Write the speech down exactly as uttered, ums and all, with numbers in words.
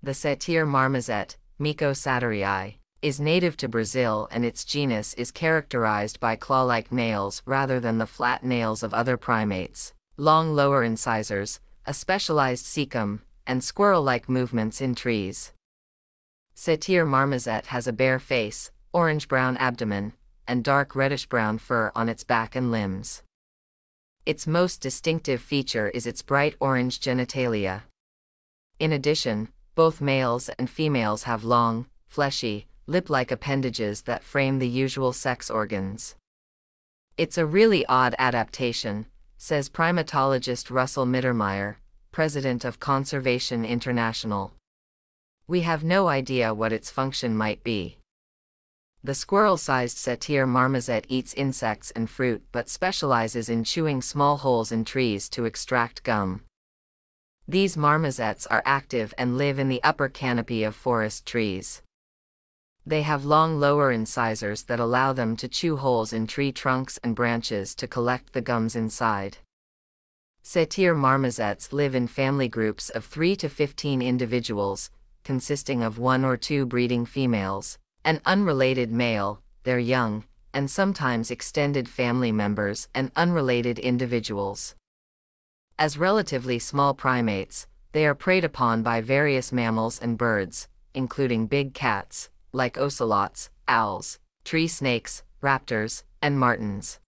The satyr marmoset, Mico satyrii, is native to Brazil, and its genus is characterized by claw-like nails rather than the flat nails of other primates, long lower incisors, a specialized cecum, and squirrel-like movements in trees. Satyr marmoset has a bare face, orange-brown abdomen, and dark reddish-brown fur on its back and limbs. Its most distinctive feature is its bright orange genitalia. In addition, both males and females have long, fleshy, lip-like appendages that frame the usual sex organs. "It's a really odd adaptation," says primatologist Russell Mittermeier, president of Conservation International. "We have no idea what its function might be." The squirrel-sized satyr marmoset eats insects and fruit but specializes in chewing small holes in trees to extract gum. These marmosets are active and live in the upper canopy of forest trees. They have long lower incisors that allow them to chew holes in tree trunks and branches to collect the gums inside. Satyr marmosets live in family groups of three to fifteen individuals, consisting of one or two breeding females, an unrelated male, their young, and sometimes extended family members and unrelated individuals. As relatively small primates, they are preyed upon by various mammals and birds, including big cats, like ocelots, owls, tree snakes, raptors, and martens.